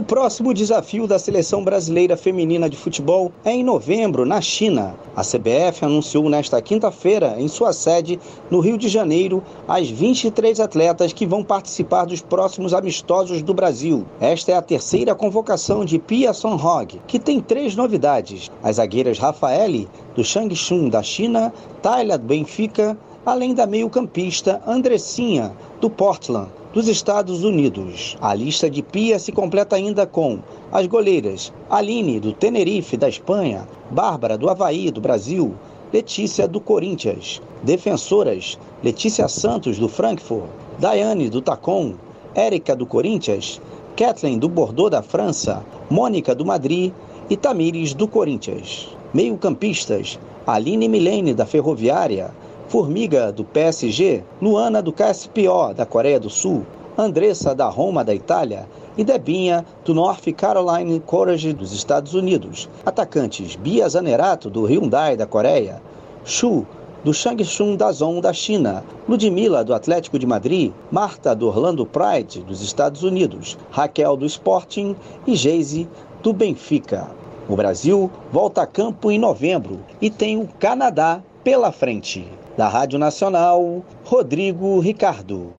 próximo desafio da Seleção Brasileira Feminina de Futebol é em novembro, na China. A CBF anunciou nesta quinta-feira, em sua sede, no Rio de Janeiro, as 23 atletas que vão participar dos próximos amistosos do Brasil. Esta é a terceira convocação de Pia Sundhage, que tem 3 novidades. As zagueiras Rafaele, do Changchun da China, Tayla do Benfica, além da meio-campista Andressinha, do Portland, dos Estados Unidos. A lista de Pia se completa ainda com as goleiras Aline, do Tenerife, da Espanha, Bárbara, do Avaí, do Brasil, Letícia, do Corinthians, defensoras Letícia Santos, do Frankfurt, Daiane, do Tacon, Érica, do Corinthians, Kathleen, do Bordeaux, da França, Mônica, do Madrid e Tamires, do Corinthians. Meio-campistas Aline Milene, da Ferroviária, Formiga, do PSG, Luana, do KSPO, da Coreia do Sul, Andressa, da Roma, da Itália, e Debinha, do North Carolina Courage, dos Estados Unidos. Atacantes Bia Zanerato, do Hyundai, da Coreia, Shu, do Changchun Dazon, da China, Ludmila, do Atlético de Madrid, Marta, do Orlando Pride, dos Estados Unidos, Raquel, do Sporting e Geise, do Benfica. O Brasil volta a campo em novembro e tem o Canadá pela frente. Da Rádio Nacional, Rodrigo Ricardo.